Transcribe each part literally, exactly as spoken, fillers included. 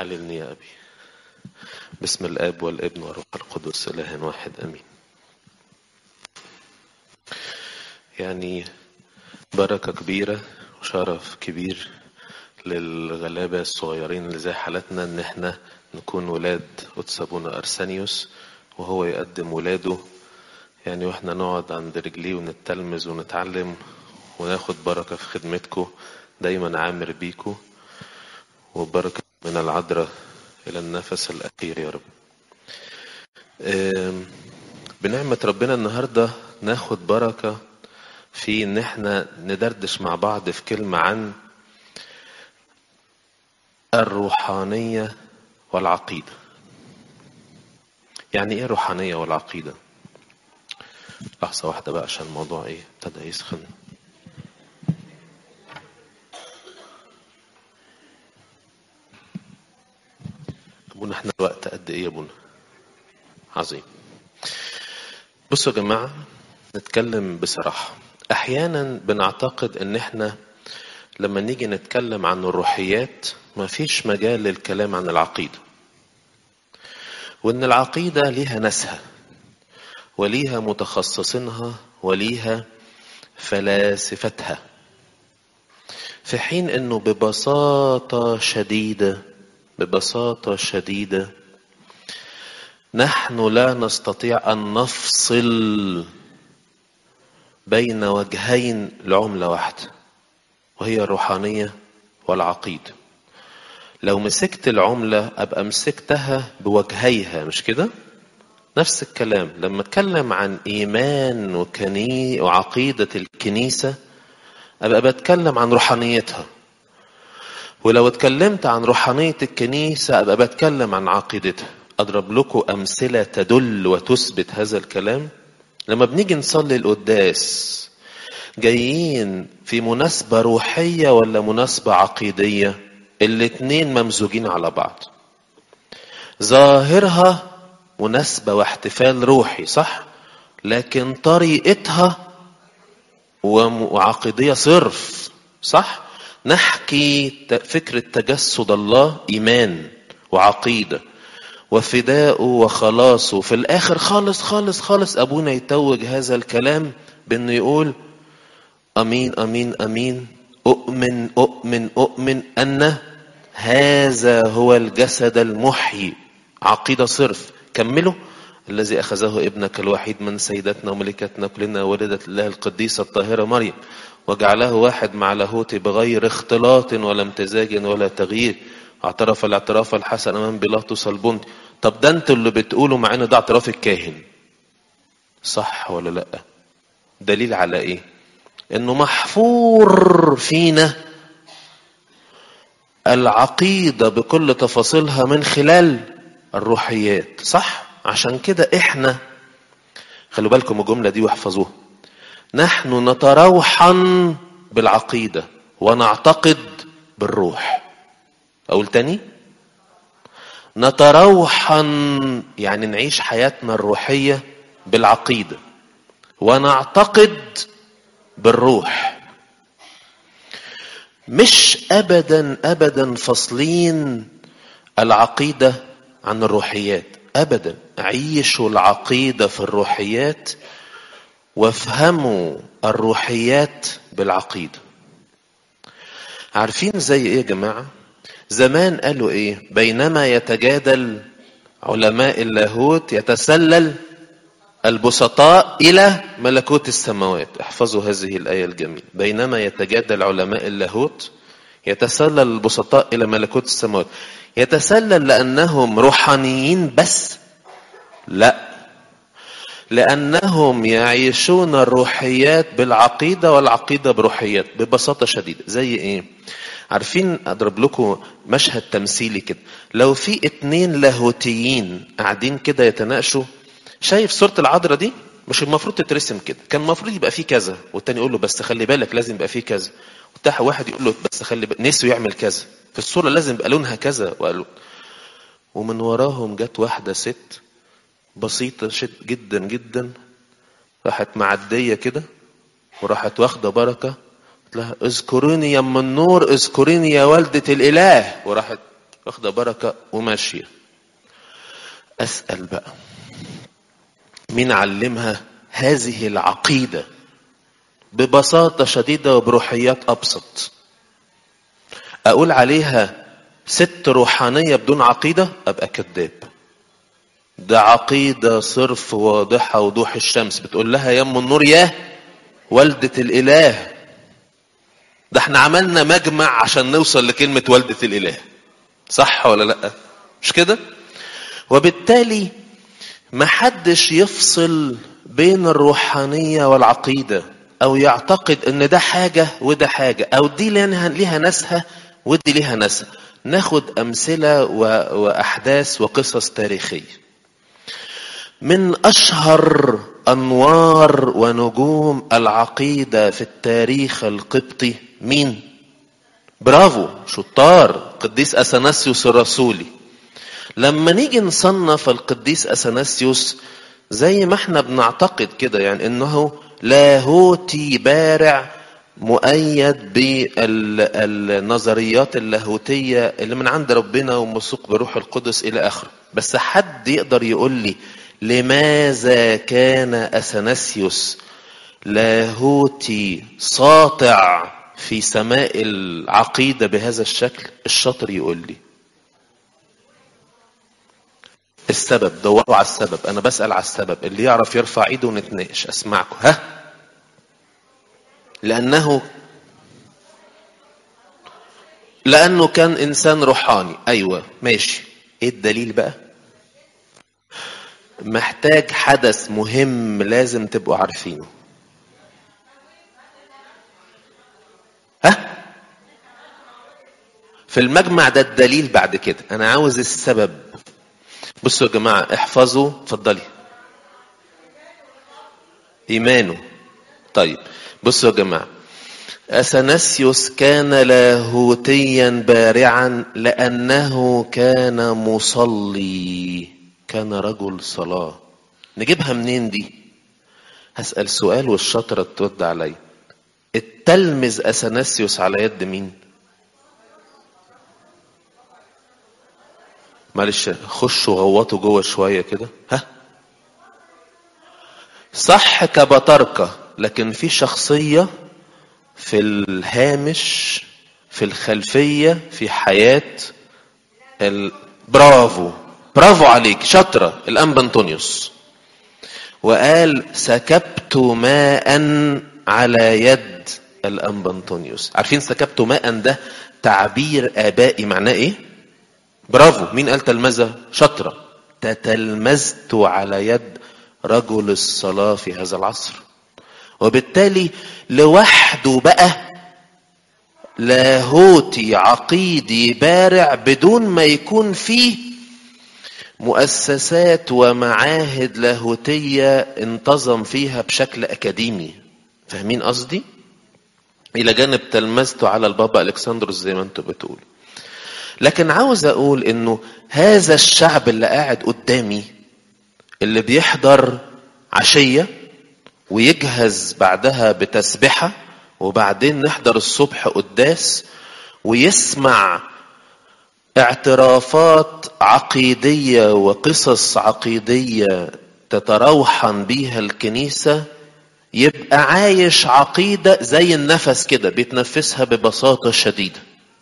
حللني يا أبي. باسم الآب والابن والروح القدس إله واحد آمين. يعني بركة كبيرة وشرف كبير للغلابة الصغيرين اللي زي حالتنا ان احنا نكون ولاد قدس ابونا ارسانيوس وهو يقدم ولاده، يعني واحنا نقعد عند رجليه ونتلمذ ونتعلم وناخد بركة في خدمتكم. دايما عامر بيكم وبركة من العذراء الى النفس الاخير يا رب. بنعمة ربنا النهاردة ناخد بركة في ان احنا ندردش مع بعض في كلمة عن الروحانية والعقيدة. يعني ايه روحانية والعقيدة؟ لحظة واحدة بقى عشان الموضوع ايه ابتدى يسخن. ابونا احنا الوقت قد ايه يا ابونا؟ عظيم. بصوا يا جماعة، نتكلم بصراحة. احيانا بنعتقد ان احنا لما نيجي نتكلم عن الروحيات ما فيش مجال للكلام عن العقيدة، وان العقيدة ليها ناسها وليها متخصصينها وليها فلاسفتها، في حين انه ببساطة شديدة ببساطة شديدة نحن لا نستطيع ان نفصل بين وجهين لعملة واحدة وهي الروحانية والعقيدة. لو مسكت العملة ابقى مسكتها بوجهيها، مش كده؟ نفس الكلام لما اتكلم عن ايمان وكني وعقيدة الكنيسة ابقى بتكلم عن روحانيتها، ولو اتكلمت عن روحانية الكنيسة ابقى بتكلم عن عقيدتها. اضرب لكم امثلة تدل وتثبت هذا الكلام. لما بنيجي نصلي القداس جايين في مناسبة روحية ولا مناسبة عقيدية؟ الاتنين ممزوجين على بعض. ظاهرها مناسبة واحتفال روحي صح، لكن طريقتها وعقيدية صرف صح. نحكي فكرة تجسد الله إيمان وعقيدة وفداءه وخلاصه، في الآخر خالص خالص خالص أبونا يتوج هذا الكلام بأنه يقول أمين أمين أمين أؤمن أؤمن أؤمن أن هذا هو الجسد المحيي. عقيدة صرف. كملوا. الذي أخذه ابنك الوحيد من سيدتنا وملكتنا كلنا ولدت الله القديسة الطاهرة مريم وجعله واحد مع لاهوته بغير اختلاط ولا امتزاج ولا تغيير، اعترف الاعتراف الحسن أمام بيلاطس البنطي. طب ده انتوا اللي بتقولوا مع ان ده اعتراف الكاهن، صح ولا لا؟ دليل على ايه؟ انه محفور فينا العقيدة بكل تفاصيلها من خلال الروحيات صح. عشان كده احنا خلوا بالكم الجملة دي واحفظوها، نحن نتروحن بالعقيدة ونعتقد بالروح. اقول تاني، نتروحن يعني نعيش حياتنا الروحية بالعقيدة ونعتقد بالروح. مش ابدا ابدا فصلين العقيدة عن الروحيات ابدا. عيشوا العقيدة في الروحيات وافهموا الروحيات بالعقيدة. عارفين زي ايه يا جماعة؟ زمان قالوا ايه؟ بينما يتجادل علماء اللاهوت يتسلل البسطاء إلى ملكوت السماوات. احفظوا هذه الآية الجميلة. بينما يتجادل علماء اللاهوت يتسلل البسطاء إلى ملكوت السماوات. يتسلل لأنهم روحانيين بس؟ لا، لأنهم يعيشون الروحيات بالعقيدة والعقيدة بروحيات. ببساطة شديدة زي إيه؟ عارفين أضرب لكم مشهد تمثيلي كده. لو في اتنين لاهوتيين قاعدين كده يتناقشوا، شايف صورة العذراء دي؟ مش المفروض تترسم كده، كان المفروض يبقى فيه كذا، والتاني يقول له بس خلي بالك لازم يبقى فيه كذا، وتاح واحد يقول له بس خلي بالك نسوا يعمل كذا في الصورة لازم يبقى لونها كذا وقالوا. ومن وراهم جت واحدة ست بسيطة جدا جدا راحت معدية كده وراحت واخدة بركة، قلت لها اذكريني يا ام النور، اذكريني يا والدة الإله، وراحت واخدة بركة وماشية. أسأل بقى، مين علمها هذه العقيدة ببساطة شديدة وبروحيات أبسط؟ أقول عليها ست روحانية بدون عقيدة أبقى كذاب. ده عقيدة صرف واضحة وضوح الشمس، بتقول لها يا ام النور يا والدة الإله. ده احنا عملنا مجمع عشان نوصل لكلمة والدة الإله، صح ولا لأ؟ مش كده؟ وبالتالي محدش يفصل بين الروحانية والعقيدة، او يعتقد ان ده حاجة وده حاجة، او دي ليها ناسها ودي ليها ناسها. ناخد امثلة واحداث وقصص تاريخية. من اشهر انوار ونجوم العقيدة في التاريخ القبطي مين؟ برافو، شطار، قديس اثناسيوس الرسولي. لما نيجي نصنف القديس اثناسيوس زي ما احنا بنعتقد كده، يعني انه لاهوتي بارع مؤيد بالنظريات اللاهوتية اللي من عند ربنا وموثوق بروح القدس الى اخره. بس حد يقدر يقول لي لماذا كان اثناسيوس لاهوتي ساطع في سماء العقيدة بهذا الشكل؟ الشاطر يقول لي السبب. دوروا على السبب، انا بسأل على السبب. اللي يعرف يرفع ايده ونتناقش. اسمعكم. ها؟ لانه لانه كان انسان روحاني. ايوه ماشي، ايه الدليل بقى؟ محتاج حدث مهم لازم تبقوا عارفينه. ها؟ في المجمع ده الدليل بعد كده، انا عاوز السبب. بصوا يا جماعة، احفظوا. اتفضلي. ايمانه. طيب بصوا يا جماعة، اثناسيوس كان لاهوتيا بارعا لانه كان مصلي، كان رجل صلاة. نجيبها منين دي؟ هسأل سؤال والشاطرة ترد علي. التلمذ اثناسيوس على يد مين؟ معلش خشوا غوطوا جوه شوية كده. ها؟ صح كبطركة، لكن في شخصية في الهامش في الخلفية في حياة ال... برافو برافو عليك، شاطرة. الأنبا أنطونيوس. وقال سكبت ماء على يد الأنبا أنطونيوس. عارفين سكبت ماء ده تعبير آبائي معناه إيه؟ برافو. مين قال تلمذة؟ شاطرة. تتلمذت على يد رجل الصلاة في هذا العصر. وبالتالي لوحده بقى لاهوتي عقيدي بارع بدون ما يكون فيه مؤسسات ومعاهد لاهوتية انتظم فيها بشكل أكاديمي. فاهمين قصدي؟ إلى جانب تلمذته على البابا ألكسندروس زي ما انتوا بتقول. لكن عاوز أقول إنه هذا الشعب اللي قاعد قدامي، اللي بيحضر عشية ويجهز بعدها بتسبحة وبعدين نحضر الصبح قداس ويسمع اعترافات عقيدية وقصص عقيدية تتروحن بيها الكنيسة، يبقى عايش عقيدة زي النفس كده بيتنفسها ببساطة شديدة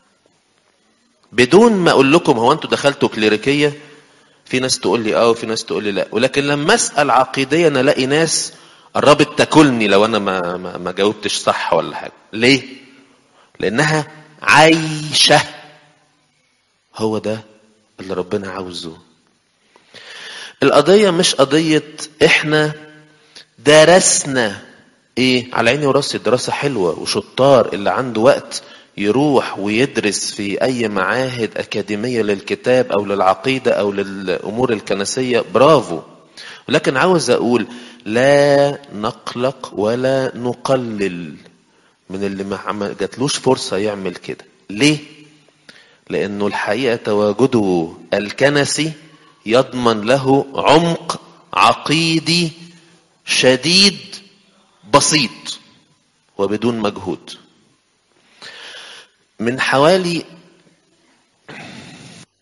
بدون ما اقول لكم هو انتوا دخلتوا كليريكية. في ناس تقول لي اه وفي ناس تقول لي لا، ولكن لما اسال عقيديا الاقي ناس قربت تاكلني لو انا ما ما, ما جاوبتش صح ولا حاجه. ليه؟ لانها عايشه. هو ده اللي ربنا عاوزه. القضيه مش قضيه احنا درسنا ايه. على عيني وراسي، دراسه حلوه وشطار، اللي عنده وقت يروح ويدرس في اي معاهد اكاديمية للكتاب او للعقيدة او للامور الكنسية، برافو. ولكن عاوز اقول لا نقلق ولا نقلل من اللي ما جاتلوش فرصة يعمل كده. ليه؟ لانه الحقيقة تواجده الكنسي يضمن له عمق عقيدي شديد بسيط وبدون مجهود. من حوالي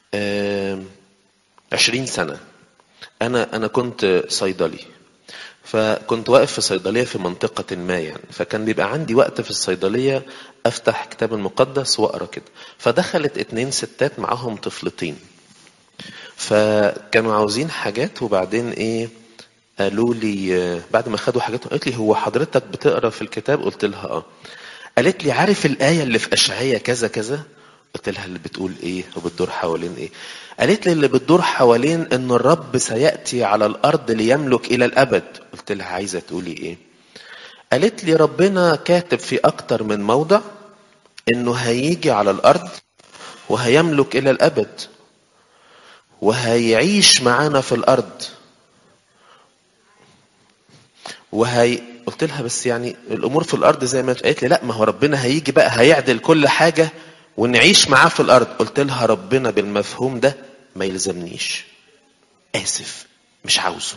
آه عشرين سنة. أنا أنا كنت صيدلي، فكنت واقف في صيدلية في منطقة ما يعني، فكان بيبقى عندي وقت في الصيدلية أفتح كتاب المقدس وأقرأ كده. فدخلت اتنين ستات معاهم طفلتين، فكانوا عاوزين حاجات، وبعدين إيه قالوا لي بعد ما خدوا حاجاتهم، قالت لي هو حضرتك بتقرأ في الكتاب؟ قلت لها آه. قالت لي عارف الآية اللي في أشعية كذا كذا؟ قلت لها اللي بتقول ايه وبتدور حوالين ايه؟ قالت لي اللي بتدور حوالين ان الرب سيأتي على الارض ليملك الى الابد. قلت لها عايزة تقولي ايه؟ قالت لي ربنا كاتب في اكتر من موضع انه هيجي على الارض وهيملك الى الابد وهيعيش معانا في الارض وهي. قلت لها بس يعني الامور في الارض زي ما قالت لي لا، ما هو ربنا هيجي بقى هيعدل كل حاجة ونعيش معاه في الارض. قلت لها ربنا بالمفهوم ده ما يلزمنيش، اسف مش عاوزه.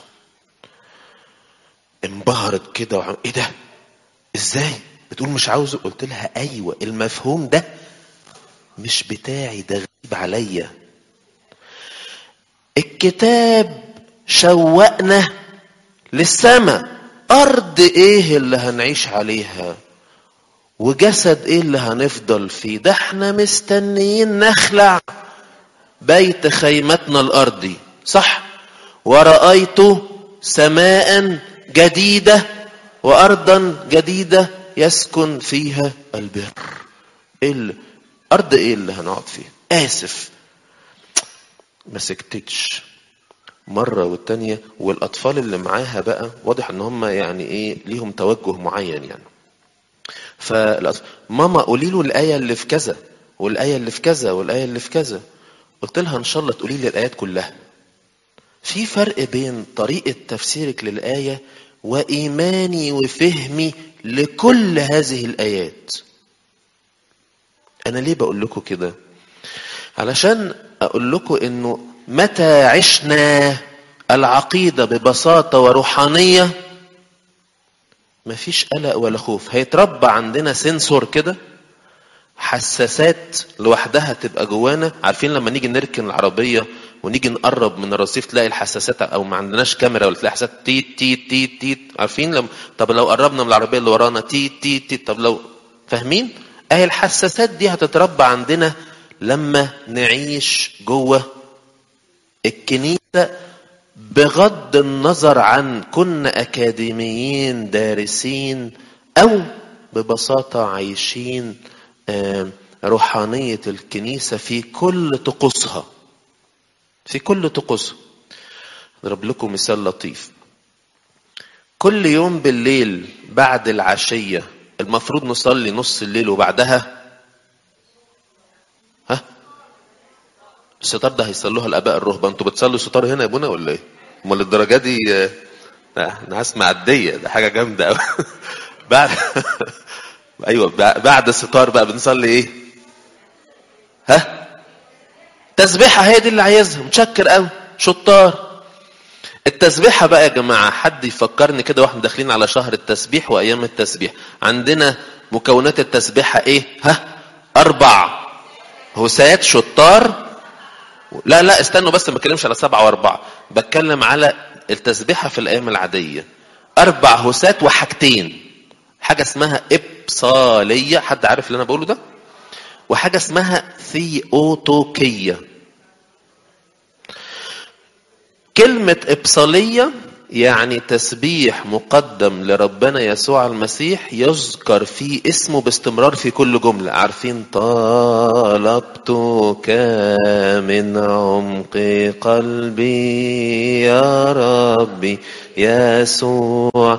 انبهرت كده وعم... ايه ده ازاي بتقول مش عاوزه؟ قلت لها ايوه المفهوم ده مش بتاعي، ده غريب عليا. الكتاب شوقنا للسماء، ارض ايه اللي هنعيش عليها وجسد ايه اللي هنفضل فيه؟ ده احنا مستنيين نخلع بيت خيمتنا الارضي، صح؟ ورأيت سماء جديدة وارضا جديدة يسكن فيها البر. ايه اللي... ارض ايه اللي هنقعد فيها؟ اسف ما سكتتش مرة والتانية. والاطفال اللي معاها بقى واضح ان هم يعني ايه ليهم توجه معين يعني. فالأطفال ماما قولي له الآية اللي في كذا والآية اللي في كذا والآية اللي في كذا. قلت لها ان شاء الله تقولي لي الآيات كلها. في فرق بين طريقة تفسيرك للآية وإيماني وفهمي لكل هذه الآيات. أنا ليه بقول لكم كده؟ علشان أقول لكم إنه متى عشنا العقيدة ببساطة وروحانية مفيش قلق ولا خوف. هيتربى عندنا سنسور كده، حساسات لوحدها تبقى جوانا. عارفين لما نيجي نركن العربية ونيجي نقرب من الرصيف تلاقي الحساسات، او ما عندناش كاميرا ولا تلاقي حساسات تيت تيت تيت تيت. عارفين لما طب لو قربنا من العربية اللي ورانا تيت تيت تيت. طب لو فاهمين اهي الحساسات دي هتتربى عندنا لما نعيش جوه الكنيسة، بغض النظر عن كنا أكاديميين دارسين أو ببساطة عايشين روحانية الكنيسة في كل طقوسها في كل طقوسها. أضرب لكم مثال لطيف. كل يوم بالليل بعد العشية المفروض نصلي نص الليل وبعدها ها الستار ده هيصلوها الآباء الرهبان. انتوا بتصلوا ستار هنا يا ابونا ولا ايه؟ امال الدرجه دي ناس معديه، ده حاجه جامده قوي. بعد ايوه بعد الستار بقى بنصلي ايه؟ ها تسبيحه، هي دي اللي عايزها. متشكر قوي شطار. التسبيحه بقى يا جماعه حد يفكرني كده واحنا داخلين على شهر التسبيح وايام التسبيح. عندنا مكونات التسبيحه ايه؟ ها اربع هسات شطار. لا لا استنوا بس، ما بتكلمش على سبعة واربعة، بتكلم على التسبيحة في الأيام العادية. أربع هسات وحاجتين، حاجة اسمها إبصالية، حد عارف اللي أنا بقوله ده؟ وحاجة اسمها ثيوتوكية. كلمة إبصالية يعني تسبيح مقدم لربنا يسوع المسيح يذكر فيه اسمه باستمرار في كل جملة. عارفين طلبتك من عمق قلبي يا ربي يسوع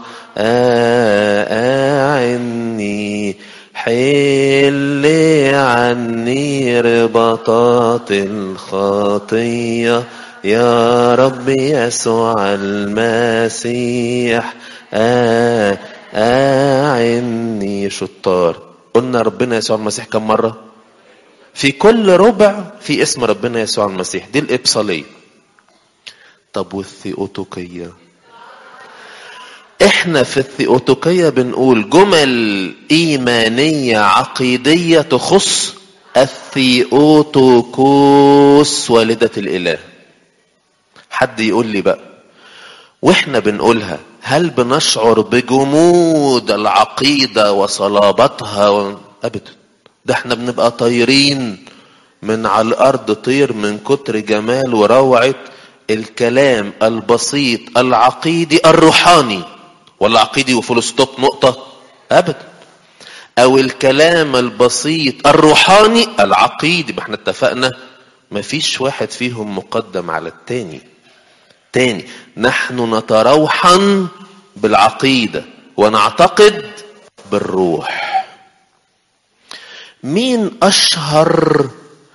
أعني حل عني رباطات الخطية يا رب يسوع المسيح أعني. شطار. قلنا ربنا يسوع المسيح كم مرة؟ في كل ربع في اسم ربنا يسوع المسيح. دي الإبصالية. طب والثيوتوكية؟ احنا في الثيوتوكية بنقول جمل إيمانية عقيدية تخص الثيوتوكوس والدة الإله. حد يقول لي بقى، واحنا بنقولها هل بنشعر بجمود العقيدة وصلابتها؟ أبدا، ده احنا بنبقى طايرين من على الأرض طير من كتر جمال وروعة الكلام البسيط العقيدي الروحاني. ولا عقيدي وفول ستوب نقطة؟ أبدا. أو الكلام البسيط الروحاني العقيدي، ما احنا اتفقنا مفيش واحد فيهم مقدم على التاني. تاني، نحن نتروحن بالعقيدة ونعتقد بالروح. مين أشهر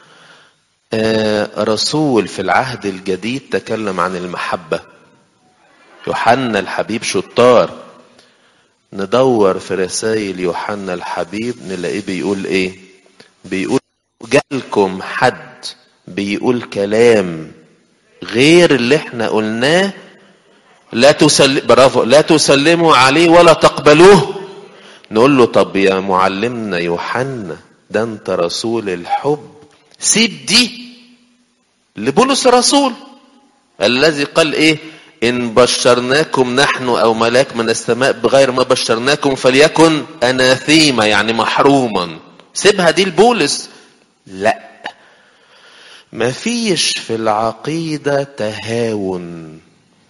آه رسول في العهد الجديد تكلم عن المحبة؟ يوحنا الحبيب. شطار، ندور في رسائل يوحنا الحبيب نلاقيه بيقول ايه؟ بيقول جالكم حد بيقول كلام غير اللي احنا قلناه لا تسلم، برافو، لا تسلموا عليه ولا تقبلوه. نقول له طب يا معلمنا يوحنا، ده انت رسول الحب، سيب دي لبولس الرسول الذي قال ايه؟ ان بشرناكم نحن او ملاك من السماء بغير ما بشرناكم فليكن اناثيما، يعني محروما. سيبها دي لبولس. لا، ما فيش في العقيدة تهاون.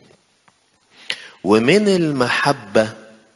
ومن المحبة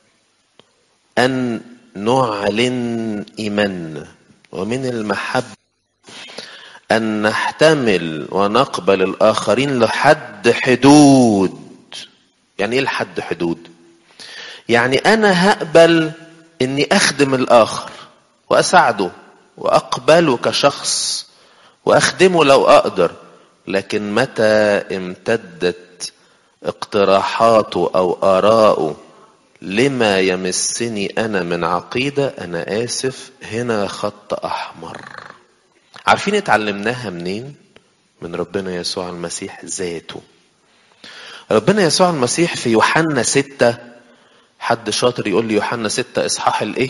أن نعلن إيماننا، ومن المحبة أن نحتمل ونقبل الآخرين لحد حدود. يعني إيه لحد حدود؟ يعني أنا هقبل أني أخدم الآخر وأساعده وأقبله كشخص وأخدمه لو أقدر، لكن متى امتدت اقتراحاته أو آراءه لما يمسني أنا من عقيدة، أنا آسف، هنا خط أحمر. عارفين اتعلمناها منين؟ من ربنا يسوع المسيح ذاته. ربنا يسوع المسيح في يوحنا ستة، حد شاطر يقول لي يوحنا ستة إصحاح الإيه؟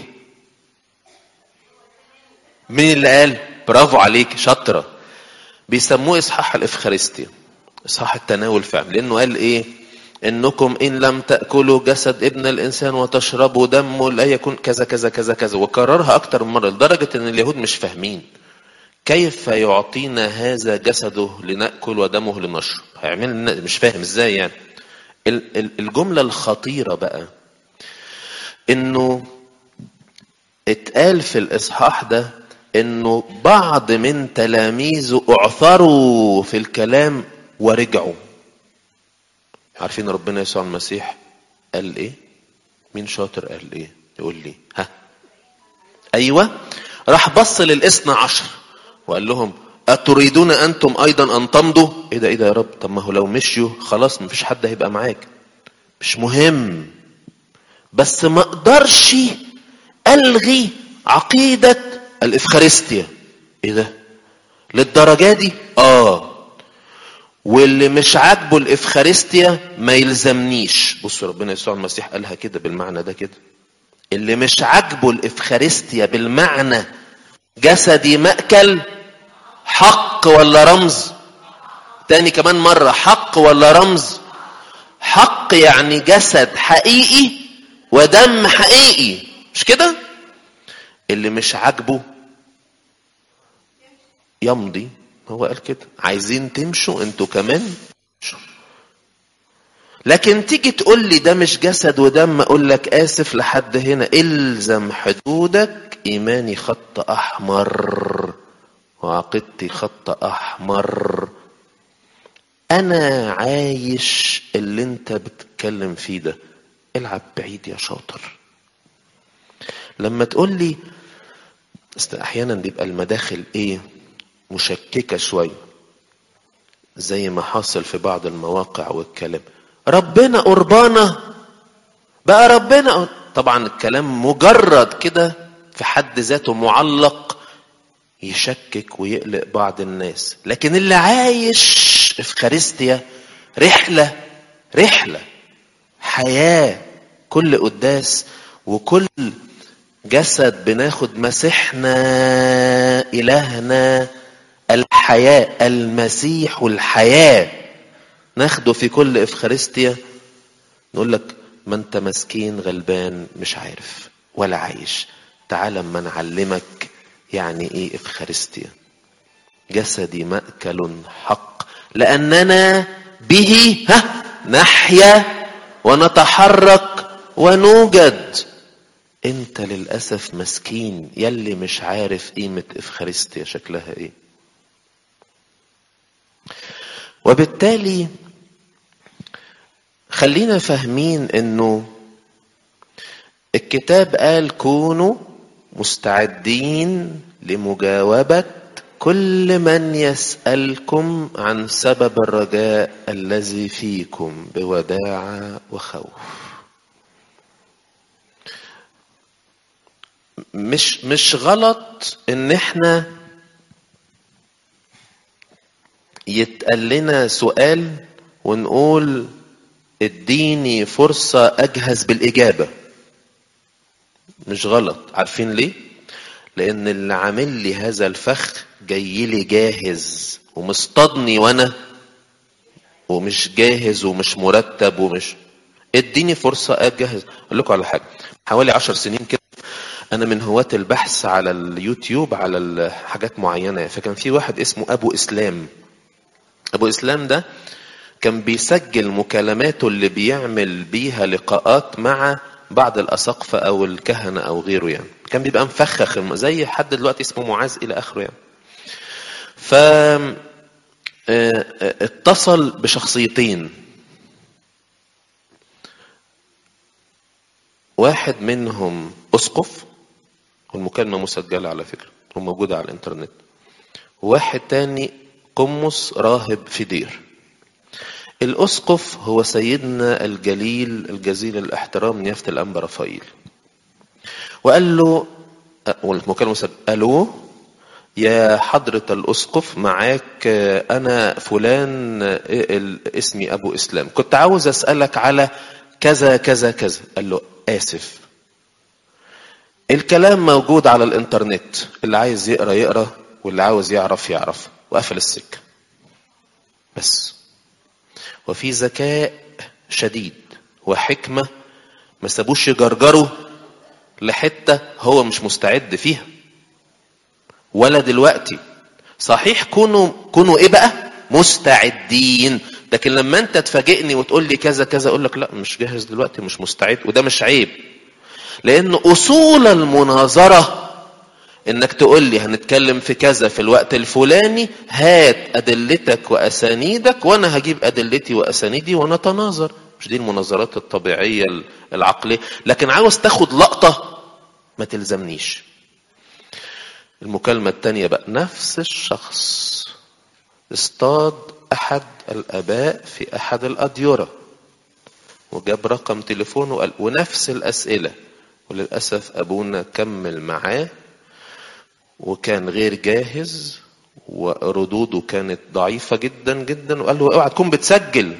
مين اللي قال؟ برافو عليك، شاطرة. بيسموه إصحاح الإفخارستيا، إصحاح التناول فعلا، لأنه قال إيه؟ إنكم إن لم تأكلوا جسد ابن الإنسان وتشربوا دمه لا يكون كذا كذا كذا كذا، وكررها أكتر من مرة لدرجة إن اليهود مش فاهمين كيف يعطينا هذا جسده لنأكل ودمه لنشرب. هيعمل مش فاهم إزاي يعني. الجملة الخطيرة بقى إنه اتقال في الإصحاح ده إنه بعض من تلاميذه اعثروا في الكلام ورجعوا. عارفين ربنا يسوع المسيح قال ايه؟ مين شاطر قال ايه؟ يقول لي ها. ايوه، راح بص للاثنى عشر وقال لهم اتريدون انتم ايضا ان تمضوا؟ ايه ده ايه ده يا رب؟ طب ما هو لو مشيوا خلاص مفيش حد هيبقى معاك، مش مهم، بس ما اقدرش الغي عقيدة الافخارستيا. ايه ده للدرجة دي؟ اه، واللي مش عاجبه الافخارستيا ما يلزمنيش. بصوا ربنا يسوع المسيح قالها كده بالمعنى ده كده، اللي مش عاجبه الافخارستيا بالمعنى جسدي مأكل، حق ولا رمز؟ تاني كمان مرة، حق ولا رمز؟ حق، يعني جسد حقيقي ودم حقيقي، مش كده؟ اللي مش عاجبه يمضي. هو قال كده، عايزين تمشوا انتوا كمان شو. لكن تيجي تقول لي ده مش جسد ودم، اقول لك اسف لحد هنا، الزم حدودك. ايماني خط احمر وعقيدتي خط احمر. انا عايش اللي انت بتتكلم فيه ده، العب بعيد يا شاطر. لما تقول لي احيانا بيبقى المداخل ايه مشككة شوية، زي ما حاصل في بعض المواقع والكلام، ربنا قربانة بقى، ربنا طبعا الكلام مجرد كده في حد ذاته معلق يشكك ويقلق بعض الناس. لكن اللي عايش افخارستيا رحلة رحلة حياة، كل قداس وكل جسد بناخد مسيحنا إلهنا الحياة، المسيح الحياة، ناخده في كل إفخارستيا. نقول لك ما انت مسكين غلبان مش عارف ولا عايش، تعال اما نعلمك يعني ايه إفخارستيا. جسدي مأكل حق لأننا به ها نحيا ونتحرك ونوجد. انت للأسف مسكين يلي مش عارف قيمة إفخارستيا شكلها ايه. وبالتالي خلينا فاهمين انه الكتاب قال كونوا مستعدين لمجاوبة كل من يسألكم عن سبب الرجاء الذي فيكم بوداعة وخوف. مش مش غلط ان احنا يتقال لنا سؤال ونقول اديني فرصة اجهز بالاجابة. مش غلط. عارفين ليه؟ لان اللي عامل لي هذا الفخ جاي لي جاهز ومصطادني وانا ومش جاهز ومش مرتب ومش. اديني فرصة اجهز. اقول لكم على حاجة. حوالي عشر سنين كده انا من هواة البحث على اليوتيوب على حاجات معينة. فكان في واحد اسمه ابو اسلام. ابو اسلام ده كان بيسجل مكالماته اللي بيعمل بيها لقاءات مع بعض الاساقفة او الكهنة او غيره. يعني كان بيبقى مفخخ زي حد دلوقتي اسمه معاذ الى اخره يعني. ف اتصل بشخصيتين. واحد منهم اسقف والمكالمة مسجلة على فكرة وموجودة على الانترنت. واحد تاني قمص راهب في دير. الاسقف هو سيدنا الجليل الجزيل الاحترام نيافة الانبا رفائيل. وقال له والمكالمة مسجلة، الو يا حضرة الاسقف معاك انا فلان اسمي ابو اسلام، كنت عاوز اسألك على كذا كذا كذا. قال له اسف الكلام موجود على الانترنت، اللي عايز يقرأ يقرأ واللي عاوز يعرف يعرف. وقفل السكة. بس وفي ذكاء شديد وحكمة ما سابوش يجرجروا لحتة هو مش مستعد فيها ولا دلوقتي. صحيح كونوا كونوا ايه بقى مستعدين، لكن لما انت تفاجئني وتقول لي كذا كذا اقول لك لا مش جاهز دلوقتي مش مستعد. وده مش عيب، لان اصول المناظرة انك تقول لي هنتكلم في كذا في الوقت الفلاني، هات ادلتك واسانيدك وانا هجيب ادلتي واسانيدي ونتناظر. مش دي المناظرات الطبيعية العقلية؟ لكن عاوز تاخد لقطة ما تلزمنيش. المكالمة التانية بقى نفس الشخص اصطاد احد الاباء في احد الاديرة وجاب رقم تليفونه وقال ونفس الاسئلة. وللأسف ابونا كمل معاه وكان غير جاهز وردوده كانت ضعيفة جدا جدا. وقال له اوعى تكون بتسجل.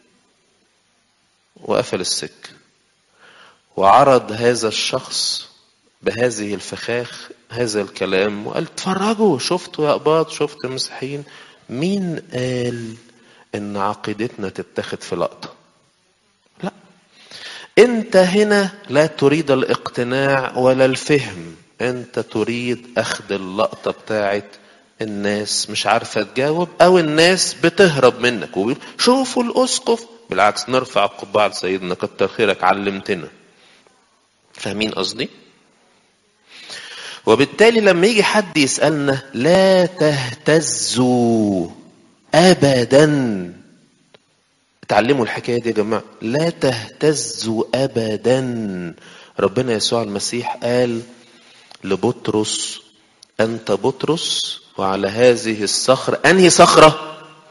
وقفل السك. وعرض هذا الشخص بهذه الفخاخ هذا الكلام وقال اتفرجوا شفتوا يا أقباط شفتوا المسيحيين. مين قال ان عقيدتنا تتخذ في لقطة؟ لا. انت هنا لا تريد الاقتناع ولا الفهم، انت تريد اخذ اللقطة بتاعت الناس مش عارفة تجاوب او الناس بتهرب منك وبيقول شوفوا الاسقف. بالعكس نرفع القبعة لسيدنا كتر خيرك علمتنا. فاهمين قصدي؟ وبالتالي لما يجي حد يسألنا لا تهتزوا ابدا. اتعلموا الحكاية دي يا جماعة. لا تهتزوا ابدا. ربنا يسوع المسيح قال لبطرس انت بطرس وعلى هذه الصخرة. انهي صخرة؟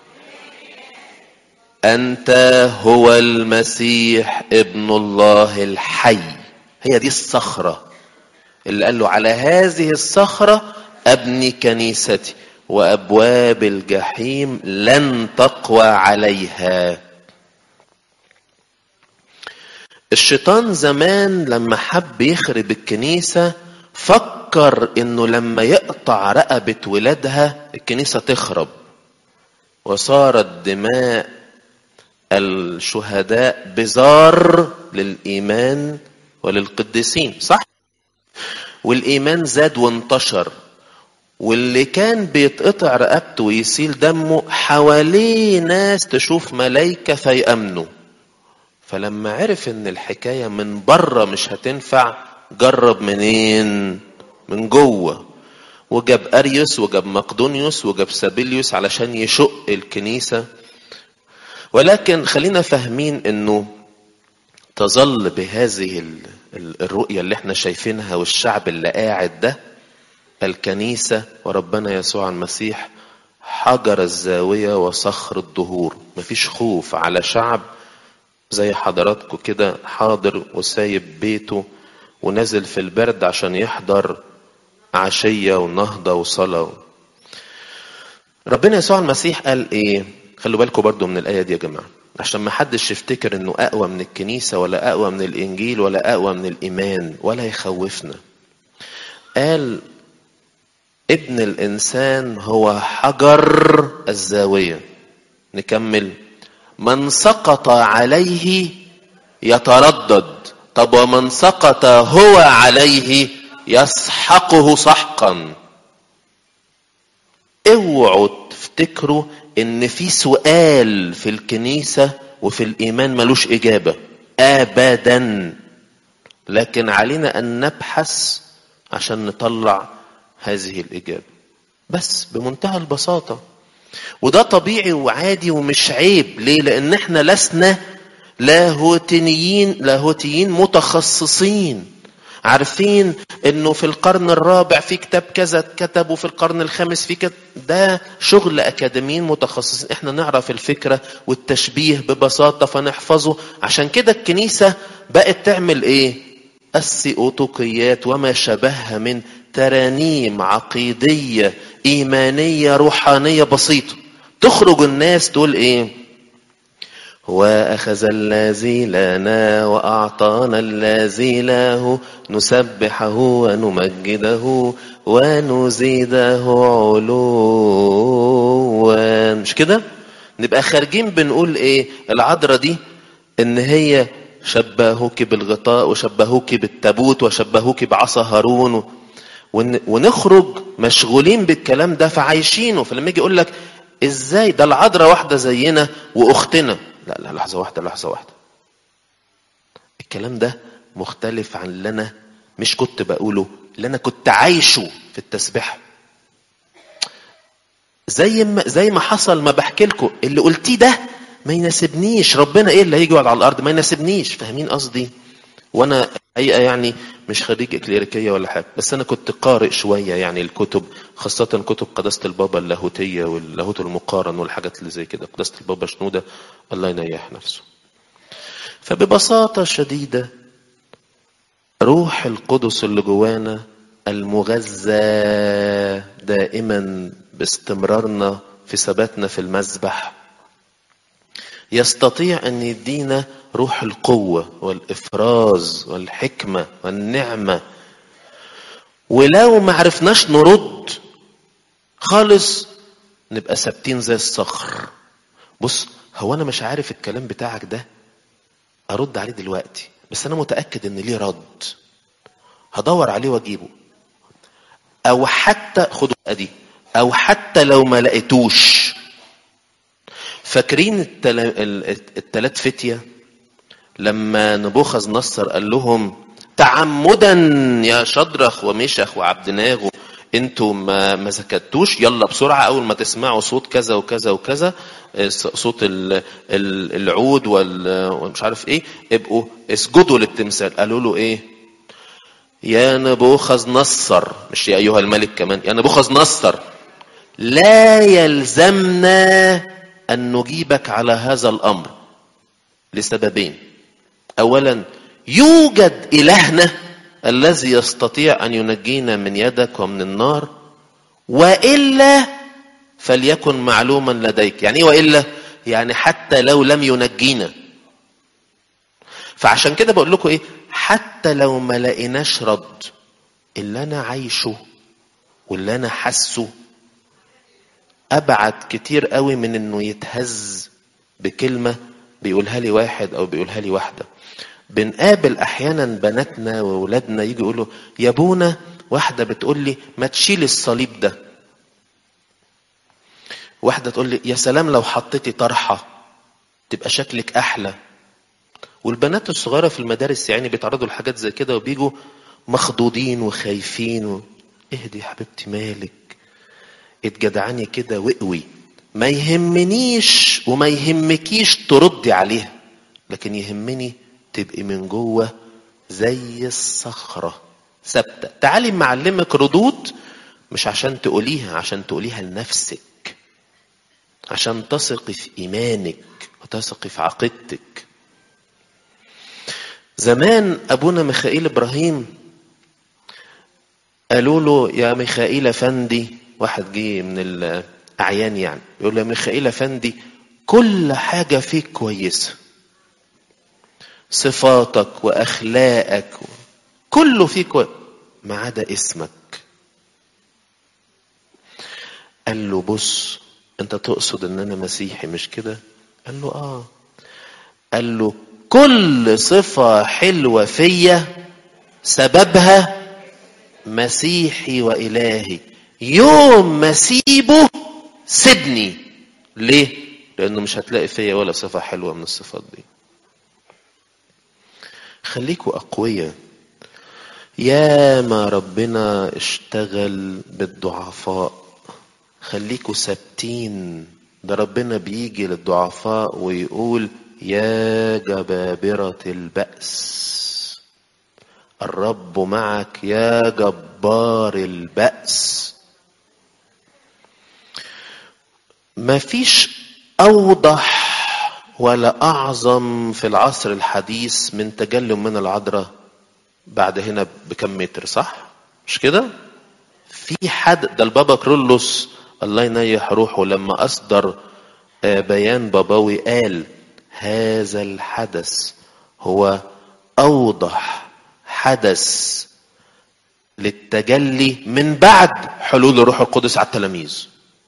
انت هو المسيح ابن الله الحي. هي دي الصخرة اللي قال له على هذه الصخرة ابني كنيستي وابواب الجحيم لن تقوى عليها. الشيطان زمان لما حب يخرب الكنيسة فكر انه لما يقطع رقبة ولادها الكنيسة تخرب، وصارت دماء الشهداء بزار للإيمان وللقديسين، صح؟ والإيمان زاد وانتشر، واللي كان بيتقطع رقبته ويسيل دمه حواليه ناس تشوف ملايكة فيأمنوا. فلما عرف ان الحكاية من بره مش هتنفع، جرب منين؟ من جوه، وجاب أريوس وجاب مقدونيوس وجاب سابيليوس علشان يشق الكنيسة. ولكن خلينا فاهمين انه تظل بهذه الرؤية اللي احنا شايفينها والشعب اللي قاعد ده الكنيسة وربنا يسوع المسيح حجر الزاوية وصخر الدهور. مفيش خوف على شعب زي حضراتكم كده حاضر وسايب بيته ونزل في البرد عشان يحضر عشية ونهضة وصلاة. ربنا يسوع المسيح قال ايه؟ خلوا بالكم برضو من الآية دي يا جماعة، عشان ما حدش يفتكر انه اقوى من الكنيسة ولا اقوى من الانجيل ولا اقوى من الايمان ولا يخوفنا. قال ابن الانسان هو حجر الزاوية. نكمل، من سقط عليه يتردد. طب ومن سقط هو عليه يسحقه سحقا. اوعوا تفتكروا ان في سؤال في الكنيسة وفي الايمان ملوش اجابة ابدا، لكن علينا ان نبحث عشان نطلع هذه الاجابة بس بمنتهى البساطة. وده طبيعي وعادي ومش عيب. ليه؟ لان احنا لسنا لاهوتيين لاهوتيين متخصصين، عارفين انه في القرن الرابع في كتاب كذا اتكتب وفي القرن الخامس في كتاب. ده شغل اكاديميين متخصصين. احنا نعرف الفكرة والتشبيه ببساطة فنحفظه. عشان كده الكنيسة بقت تعمل ايه؟ السيئوتوقيات وما شبهها من ترانيم عقيدية ايمانية روحانية بسيطة، تخرج الناس تقول ايه؟ وأخذ الذي لنا وأعطانا الذي له نسبحه ونمجده ونزيده علوا. مش كده؟ نبقى خارجين بنقول ايه؟ العذراء دي ان هي شبهوك بالغطاء وشبهوك بالتابوت وشبهوك بعصا هارون، ونخرج مشغولين بالكلام ده فعايشينه. فلما يجي يقول لك ازاي ده العذراء واحدة زينا واختنا، لا لا لحظة واحدة لحظة واحدة، الكلام ده مختلف عن اللي أنا مش كنت بقوله، اللي أنا كنت عايشه في التسبيح. زي ما زي ما حصل ما بحكي لكم، اللي قلتيه ده ما يناسبنيش. ربنا ايه اللي هيجي على الأرض؟ ما يناسبنيش. فاهمين قصدي؟ وانا حقيقة يعني مش خريج اكليريكية ولا حاجة، بس انا كنت قارئ شوية يعني الكتب، خاصة كتب قداسة البابا اللاهوتية واللاهوت المقارن والحاجات اللي زي كده، قداسة البابا شنودة الله ينيح نفسه. فببساطة شديدة روح القدس اللي جوانا المغذى دائما باستمرارنا في ثباتنا في المذبح يستطيع أن يدينا روح القوة والإفراز والحكمة والنعمة. ولو ما عرفناش نرد خالص نبقى ثابتين زي الصخر. بص، هو أنا مش عارف الكلام بتاعك ده أرد عليه دلوقتي، بس أنا متأكد أن ليه رد، هدور عليه وأجيبه. أو حتى خدوا دي، أو حتى لو ما لقيتوش. فاكرين التلات فتية لما نبوخذ نصر قال لهم تعمدا يا شدرخ وميشخ وعبدناغو انتوا ما ما سكتوش، يلا بسرعة اول ما تسمعوا صوت كذا وكذا وكذا، صوت العود والمش عارف ايه، ابقوا اسجدوا للتمثال. قالوا له ايه؟ يا نبوخذ نصر، مش يا ايها الملك كمان، يا نبوخذ نصر لا يلزمنا أن نجيبك على هذا الأمر لسببين. أولا، يوجد إلهنا الذي يستطيع أن ينجينا من يدك ومن النار، وإلا فليكن معلوما لديك. يعني إيه وإلا؟ يعني حتى لو لم ينجينا. فعشان كده بقول لكم ايه، حتى لو ما لقيناش رد، اللي انا عايشه واللي انا حاسه ابعد كتير قوي من انه يتهز بكلمة بيقولها لي واحد او بيقولها لي واحدة. بنقابل احيانا بناتنا وولادنا يجي يقولوا يا ابونا، واحدة بتقول لي ما تشيل الصليب ده، واحدة تقول لي يا سلام لو حطيتي طرحة تبقى شكلك احلى. والبنات الصغيرة في المدارس يعني بيتعرضوا لحاجات زي كده وبيجوا مخضوضين وخايفين و... اهدي يا حبيبتي مالك، اتجدعني كده وقوي، ما يهمنيش وما يهمكيش تردي عليها، لكن يهمني تبقي من جوه زي الصخرة ثابتة. تعالي معلمك ردود مش عشان تقوليها، عشان تقوليها لنفسك، عشان تثقي في إيمانك وتثقي في عقيدتك. زمان أبونا ميخائيل إبراهيم قالوا له يا ميخائيل أفندي، واحد جه من الأعيان يعني يقول له يا ميخائيل أفندي كل حاجة فيك كويسة، صفاتك وأخلاقك كله فيك كويس ما عدا اسمك. قال له بص انت تقصد ان انا مسيحي مش كده؟ قال له اه. قال له كل صفة حلوة فيا سببها مسيحي وإلهي، يوم ما سيبه سيبني. ليه؟ لأنه مش هتلاقي فيا ولا صفة حلوة من الصفات دي. خليكوا أقوياء. يا ما ربنا اشتغل بالضعفاء، خليكوا ثابتين. ده ربنا بيجي للضعفاء ويقول يا جبابرة البأس الرب معك يا جبار البأس. ما فيش أوضح ولا أعظم في العصر الحديث من تجلي من العذراء بعد هنا بكم متر، صح؟ مش كده؟ في حد، ده البابا كرولوس الله ينيح روحه لما أصدر بيان بابوي قال هذا الحدث هو أوضح حدث للتجلي من بعد حلول الروح القدس على التلاميذ.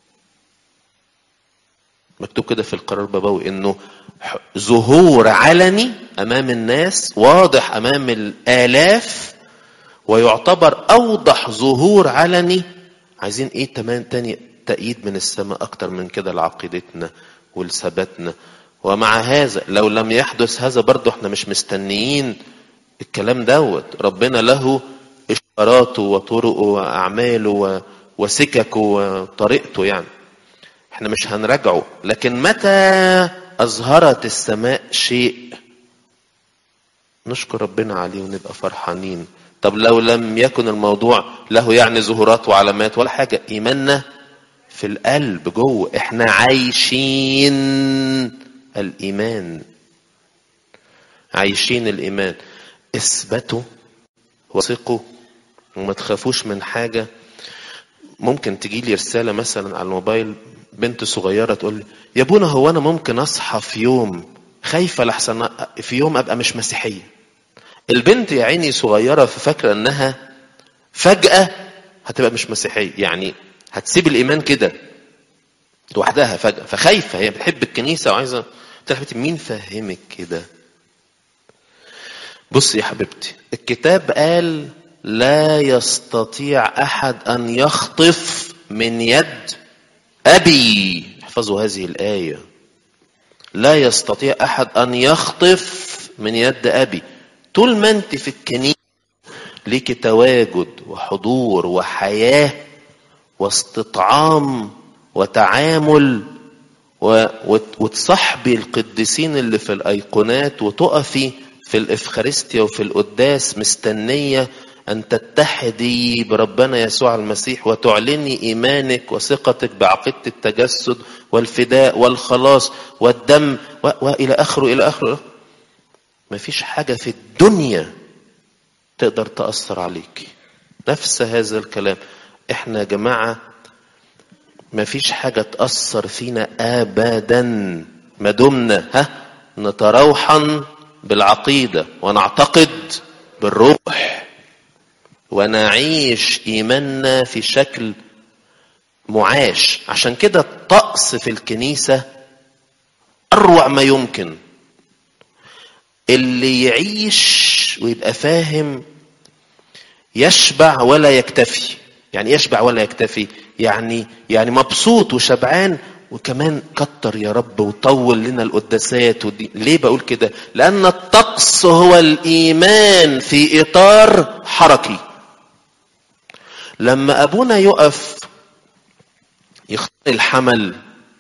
مكتوب كده في القرار بابوي انه ظهور علني امام الناس واضح امام الالاف، ويعتبر اوضح ظهور علني. عايزين ايه تمام تاني تأييد من السماء اكتر من كده لعقيدتنا ولثباتنا؟ ومع هذا لو لم يحدث هذا برضو احنا مش مستنيين الكلام دوت. ربنا له اشاراته وطرقه واعماله وسككه وطريقته، يعني احنا مش هنراجعه. لكن متى اظهرت السماء شيء نشكر ربنا عليه ونبقى فرحانين. طب لو لم يكن الموضوع له يعني ظهورات وعلامات ولا حاجة، ايماننا في القلب جوه، احنا عايشين الايمان، عايشين الايمان. اثبتوا وثقوا وما تخافوش من حاجة. ممكن تجي لي رسالة مثلا على الموبايل بنت صغيرة تقول لي يا ابونا هو انا ممكن اصحى في يوم خايفة لحسن في يوم ابقى مش مسيحية. البنت يا عيني صغيرة ففاكرة انها فجأة هتبقى مش مسيحية، يعني هتسيب الايمان كده لوحدها فجأة، فخايفة. هي بتحب الكنيسة وعايزة تحبتي. مين فهمك كده؟ بص يا حبيبتي، الكتاب قال لا يستطيع احد ان يخطف من يد ابي. احفظوا هذه الايه، لا يستطيع احد ان يخطف من يد ابي. طول ما انت في الكنيسه ليك تواجد وحضور وحياه واستطعام وتعامل وتصحبي القديسين اللي في الايقونات وتقفي في الافخارستيا وفي القداس مستنيه أن تتحدي بربنا يسوع المسيح وتعلني إيمانك وثقتك بعقيدة التجسد والفداء والخلاص والدم و... وإلى آخره إلى آخره. ما فيش حاجة في الدنيا تقدر تأثر عليك. نفس هذا الكلام إحنا يا جماعة ما فيش حاجة تأثر فينا أبدا ما دمنا ها نتروحن بالعقيدة ونعتقد بالروح ونعيش إيماننا في شكل معاش. عشان كده الطقس في الكنيسة أروع ما يمكن. اللي يعيش ويبقى فاهم يشبع ولا يكتفي. يعني يشبع ولا يكتفي يعني يعني مبسوط وشبعان، وكمان كتر يا رب وطول لنا القداسات. ودي ليه بقول كده؟ لأن الطقس هو الإيمان في إطار حركي. لما أبونا يقف يختار الحمل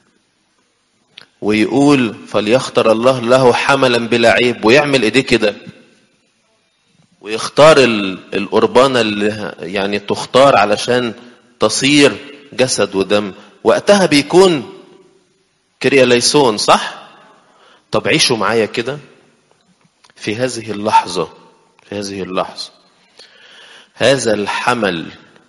ويقول فليختار الله له حملا بلا عيب، ويعمل ايديه كده ويختار القربانة اللي يعني تختار علشان تصير جسد ودم، وقتها بيكون كرياليسون، صح؟ طب عيشوا معايا كده في هذه اللحظة. في هذه اللحظة هذا الحمل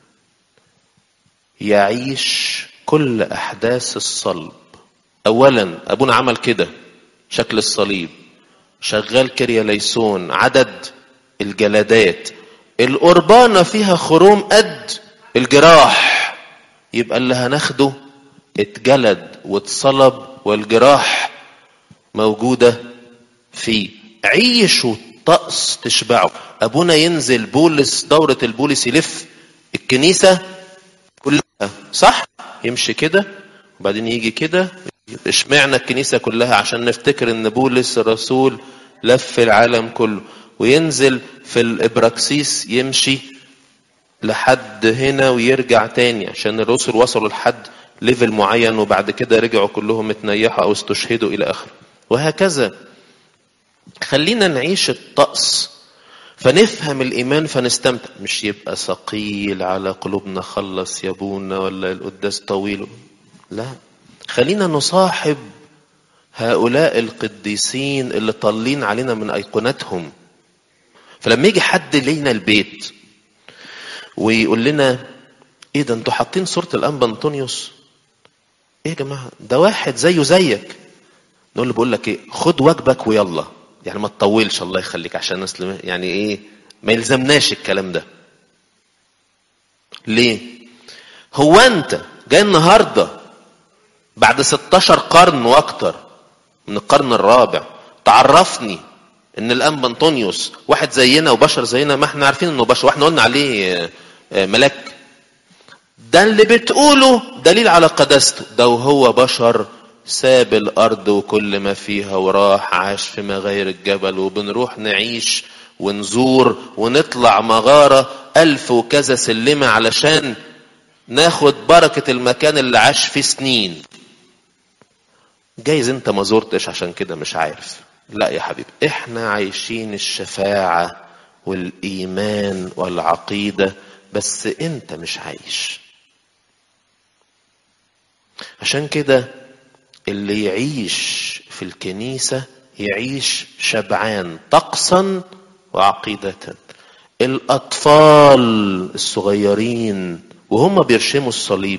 يعيش كل أحداث الصلب. أولا أبونا عمل كده شكل الصليب، شغال كرياليسون، عدد الجلدات، القربانة فيها خروم قد الجراح، يبقى اللي هناخده اتجلد واتصلب والجراح موجودة فيه. عيشوا طقس تشبعوا. أبونا ينزل بولس دورة البولس يلف الكنيسة كلها، صح؟ يمشي كده وبعدين يجي كده. اشمعنا الكنيسة كلها عشان نفتكر ان بولس الرسول لف العالم كله، وينزل في الابراكسيس يمشي لحد هنا ويرجع تاني عشان الرسل وصلوا لحد ليفل معين وبعد كده رجعوا كلهم اتنيحوا او استشهدوا الى اخره، وهكذا. خلينا نعيش الطقس فنفهم الايمان فنستمتع، مش يبقى ثقيل على قلوبنا خلص يا ابونا ولا القداس طويل. لا، خلينا نصاحب هؤلاء القديسين اللي طالين علينا من ايقوناتهم. فلما يجي حد لينا البيت ويقول لنا ايه ده انتوا حاطين صورة الانبا انطونيوس؟ ايه يا جماعة، ده واحد زيه زيك. نقول له بقول لك ايه، خد واجبك ويلا، يعني ما تطولش الله يخليك عشان نسلم، يعني ايه ما يلزمناش الكلام ده. ليه؟ هو انت جاي النهارده بعد ستاشر قرن واكتر من القرن الرابع تعرفني ان الانبا انطونيوس واحد زينا وبشر زينا؟ ما احنا عارفين انه بشر، واحنا قلنا عليه ملاك. ده اللي بتقوله دليل على قداسته، ده وهو بشر ساب الارض وكل ما فيها وراح عاش في مغاير الجبل، وبنروح نعيش ونزور ونطلع مغارة الف وكذا سلمة علشان ناخد بركة المكان اللي عاش فيه سنين. جايز انت ما زورتش عشان كده مش عارف. لا يا حبيبي، احنا عايشين الشفاعة والايمان والعقيدة، بس انت مش عايش. عشان كده اللي يعيش في الكنيسة يعيش شبعان طقسا وعقيدة. الأطفال الصغيرين وهم بيرشموا الصليب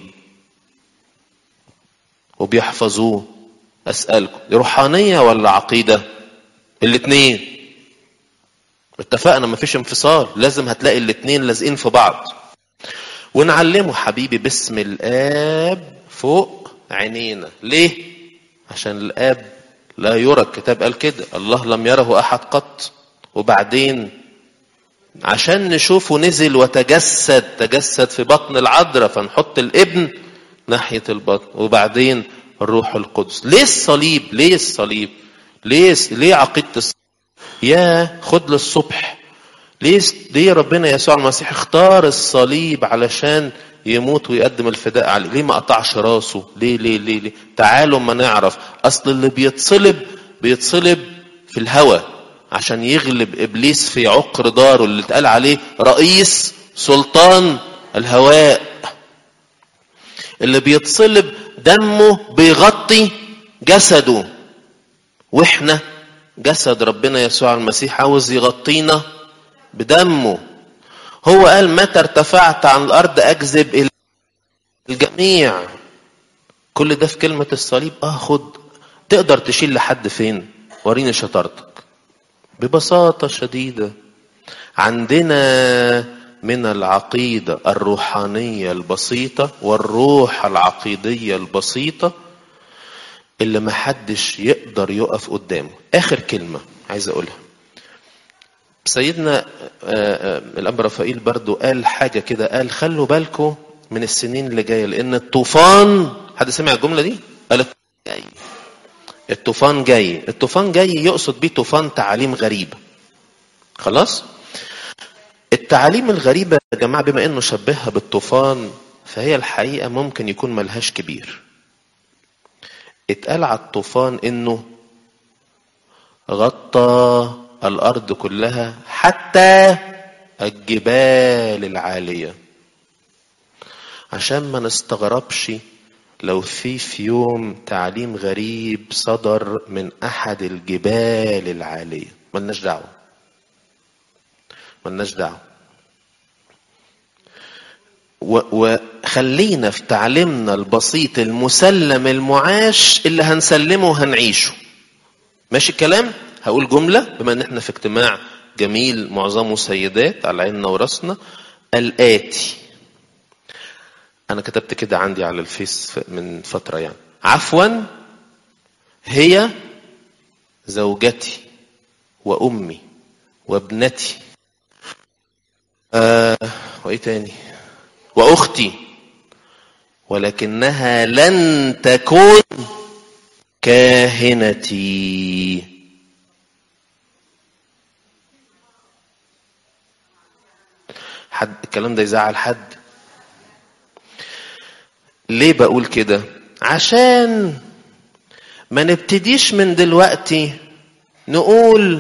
وبيحفظوه، أسألكم روحانية ولا عقيدة؟ الاتنين. اتفقنا مفيش انفصال، لازم هتلاقي الاتنين لازقين في بعض. ونعلمه حبيبي باسم الآب فوق عينينا. ليه؟ عشان الآب لا يرى، الكتاب قال كده الله لم يره أحد قط. وبعدين عشان نشوفه نزل وتجسد، تجسد في بطن العذراء، فنحط الابن ناحية البطن، وبعدين الروح القدس. ليه الصليب؟ ليه الصليب؟ ليه ليه عقيدة الصليب؟ يا خد للصبح. ليه ليه ربنا يسوع المسيح اختار الصليب علشان يموت ويقدم الفداء عليه؟ ليه ما قطعش راسه؟ ليه ليه ليه, ليه؟ تعالوا ما نعرف. اصل اللي بيتصلب بيتصلب في الهوى عشان يغلب ابليس في عقر داره اللي اتقال عليه رئيس سلطان الهواء. اللي بيتصلب دمه بيغطي جسده، واحنا جسد ربنا يسوع المسيح عاوز يغطينا بدمه. هو قال متى ارتفعت عن الارض اجذب الى الجميع. كل ده في كلمة الصليب. اه خد. تقدر تشيل لحد فين؟ وريني شطارتك. ببساطة شديدة عندنا من العقيدة الروحانية البسيطة والروح العقيدية البسيطة اللي محدش يقدر يقف قدامه. آخر كلمة عايز أقولها، سيدنا الأنبا رفائيل برضو قال حاجة كده، قال خلوا بالكم من السنين اللي جاية، لأن الطوفان، حد سمع الجملة دي؟ قال جاي. الطوفان جاي. الطوفان جاي يقصد بيه طوفان تعاليم غريبة. خلاص؟ التعاليم الغريبة يا جماعة بما انه شبهها بالطوفان، فهي الحقيقة ممكن يكون ملهاش كبير. اتقال على الطوفان انه غطى الارض كلها حتى الجبال العالية، عشان ما نستغربش لو في في يوم تعليم غريب صدر من احد الجبال العالية. ملناش دعوة، ملناش دعوة. وخلينا في تعليمنا البسيط المسلم المعاش اللي هنسلمه وهنعيشه. ماشي الكلام؟ هقول جملة بما ان احنا في اجتماع جميل معظمه سيدات على عيننا وراسنا. الآتي، انا كتبت كده عندي على الفيس من فترة يعني، عفوا هي زوجتي وامي وابنتي آه وايه تاني واختي، ولكنها لن تكون كاهنتي. حد الكلام ده يزعل حد؟ ليه بقول كده؟ عشان ما نبتديش من دلوقتي نقول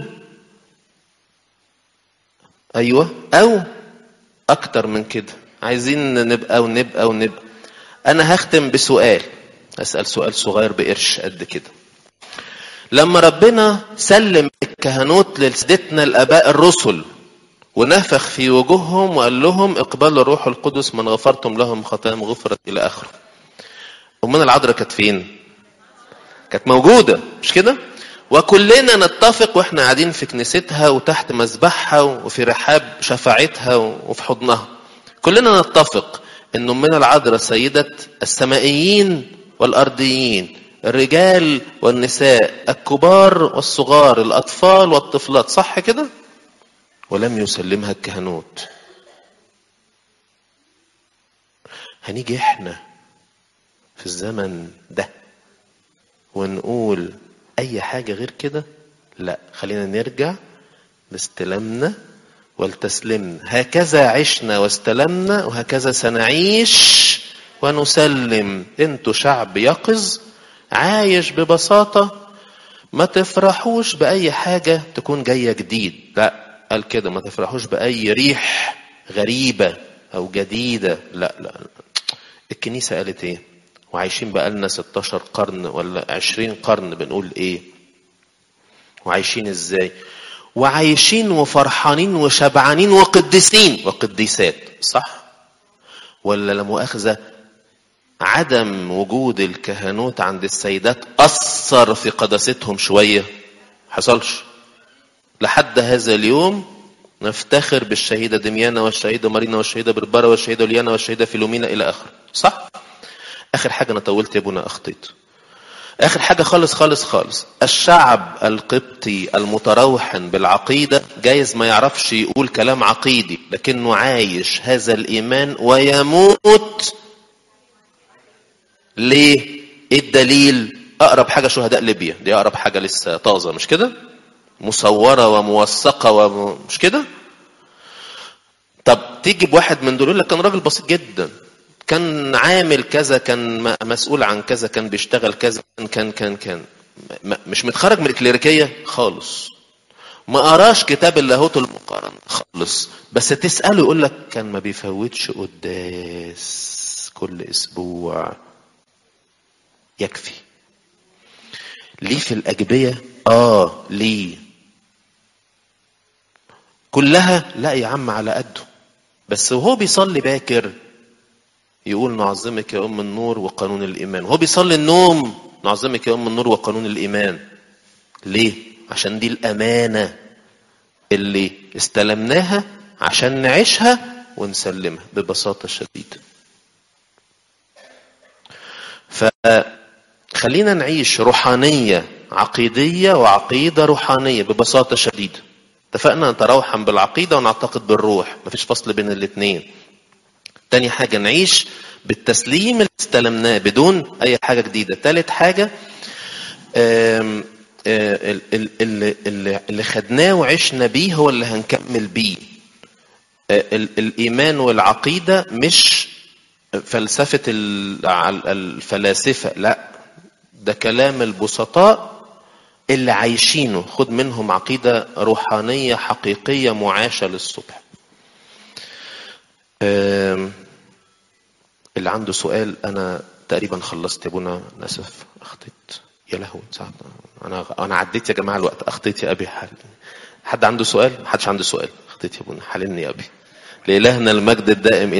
ايوه او اكتر من كده، عايزين نبقى ونبقى ونبقى. انا هختم بسؤال، اسأل سؤال صغير بقرش قد كده. لما ربنا سلم الكهنوت لسيدتنا الاباء الرسل ونفخ في وجوههم وقال لهم اقبلوا الروح القدس من غفرتم لهم خطاياهم غفرت الى اخره، امنا العذراء كانت فين؟ كانت موجودة مش كده؟ وكلنا نتفق واحنا قاعدين في كنيستها وتحت مذبحها وفي رحاب شفاعتها وفي حضنها، كلنا نتفق ان امنا العذراء سيدة السمائيين والارضيين، الرجال والنساء، الكبار والصغار، الاطفال والطفلات، صح كده؟ ولم يسلمها الكهنوت. هنيجي احنا في الزمن ده ونقول اي حاجة غير كده؟ لا، خلينا نرجع لاستلامنا والتسلمنا. هكذا عشنا واستلمنا وهكذا سنعيش ونسلم. انتوا شعب يقظ عايش ببساطة، ما تفرحوش بأي حاجة تكون جاية جديد. لا، قال كده ما تفرحوش بأي ريح غريبة أو جديدة. لا لا, لا. الكنيسة قالت ايه؟ وعايشين بقالنا ستاشر قرن ولا عشرين قرن بنقول ايه؟ وعايشين ازاي؟ وعايشين وفرحانين وشبعانين وقديسين وقديسات، صح؟ ولا لا مؤاخذة عدم وجود الكهنوت عند السيدات أثر في قداستهم شوية؟ حصلش. لحد هذا اليوم نفتخر بالشهيدة دميانة والشهيدة مارينا والشهيدة بربارة والشهيدة ليانا والشهيدة فيلومينا إلى آخر، صح؟ آخر حاجة، أنا طولت يا ابونا أخطيت. آخر حاجة خالص خالص خالص، الشعب القبطي المتروحن بالعقيدة جايز ما يعرفش يقول كلام عقيدي، لكنه عايش هذا الإيمان ويموت. ليه؟ إيه الدليل؟ أقرب حاجة شهداء ليبيا، دي أقرب حاجة لسه طازة مش كده؟ مصورة وموثقة ومش كده؟ طب تيجي بواحد من دول يقول لك كان راجل بسيط جدا، كان عامل كذا، كان مسؤول عن كذا، كان بيشتغل كذا، كان كان كان, كان. مش متخرج من الكليريكية خالص، ما قراش كتاب اللاهوت المقارن خالص، بس تسأله يقول لك كان ما بيفوتش قداس كل اسبوع. يكفي. ليه في الأجبية؟ اه ليه كلها؟ لا يا عم على قده، بس وهو بيصلي باكر يقول نعظمك يا أم النور وقانون الإيمان، وهو بيصلي النوم نعظمك يا أم النور وقانون الإيمان. ليه؟ عشان دي الأمانة اللي استلمناها عشان نعيشها ونسلمها ببساطة شديدة. فخلينا نعيش روحانية عقيدية وعقيدة روحانية ببساطة شديدة. اتفقنا نتروحم بالعقيدة ونعتقد بالروح، مفيش فصل بين الاثنين. تاني حاجة نعيش بالتسليم اللي استلمناه بدون اي حاجة جديدة. تالت حاجة اللي, اللي خدناه وعشنا بيه هو اللي هنكمل بيه. الايمان والعقيدة مش فلسفة الفلاسفة، لا، ده كلام البسطاء اللي عايشينه. خد منهم عقيدة روحانية حقيقية معاشة للصبح. اللي عنده سؤال، انا تقريبا خلصت يا ابونا، ناسف اخطيت يا لهوي ساعة. انا انا عديت يا جماعه الوقت، اخطيت يا ابي. حل حد عنده سؤال؟ محدش عنده سؤال. اخطيت يا ابونا، حللني يا ابي. لإلهنا المجد الدائم.